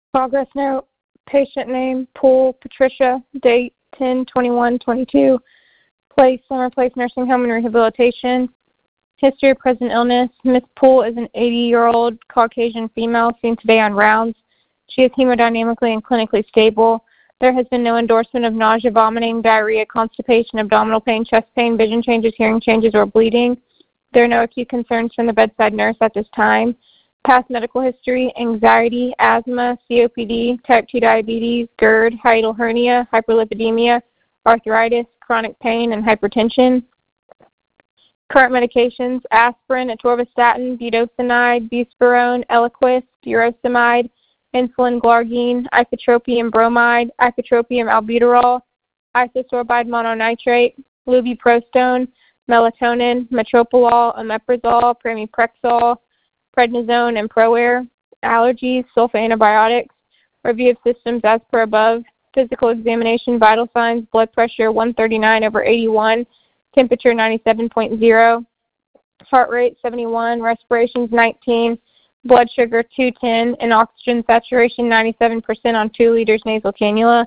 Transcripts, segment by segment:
Progress note, patient name, Poole Patricia, date 10/21/22, place, Summer Place Nursing Home and Rehabilitation. History of present illness, Ms. Poole is an 80-year-old Caucasian female seen today on rounds. She is hemodynamically and clinically stable. There has been no endorsement of nausea, vomiting, diarrhea, constipation, abdominal pain, chest pain, vision changes, hearing changes, or bleeding. There are no acute concerns from the bedside nurse at this time. Past medical history, anxiety, asthma, COPD, type 2 diabetes, GERD, hiatal hernia, hyperlipidemia, arthritis, chronic pain, and hypertension. Current medications, aspirin, atorvastatin, budesonide, buspirone, Eliquis, furosemide, insulin glargine, ipratropium bromide, ipratropium albuterol, isosorbide mononitrate, lubiprostone, melatonin, metoprolol, omeprazole, pramipexole, prednisone, and ProAir. Allergies, sulfa antibiotics. Review of systems as per above. Physical examination, vital signs, blood pressure 139/81, temperature 97.0, heart rate 71, respirations 19, blood sugar 210, and oxygen saturation 97% on 2 liters nasal cannula.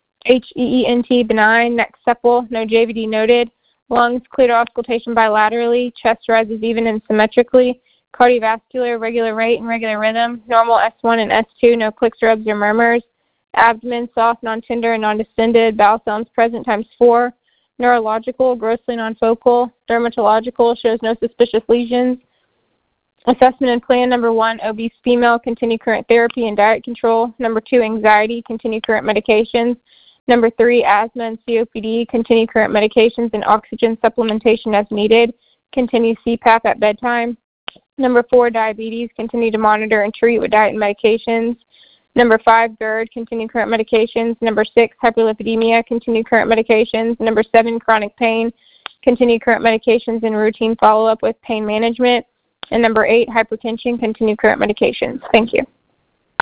HEENT benign, neck supple, no JVD noted. Lungs clear to auscultation bilaterally, chest rises even and symmetrically. Cardiovascular, regular rate and regular rhythm, normal S1 and S2, no clicks, rubs, or murmurs. Abdomen soft, non-tender, and non-distended, bowel sounds present ×4. Neurological, grossly non-focal. Dermatological, shows no suspicious lesions. Assessment and plan, number 1, obese female, continue current therapy and diet control. Number 2, anxiety, continue current medications. Number 3, asthma and COPD, continue current medications and oxygen supplementation as needed. Continue CPAP at bedtime. Number 4, diabetes, continue to monitor and treat with diet and medications. Number 5, GERD, continue current medications. Number 6, hyperlipidemia, continue current medications. Number 7, chronic pain, continue current medications and routine follow-up with pain management. And number 8, hypertension, continue current medications. Thank you.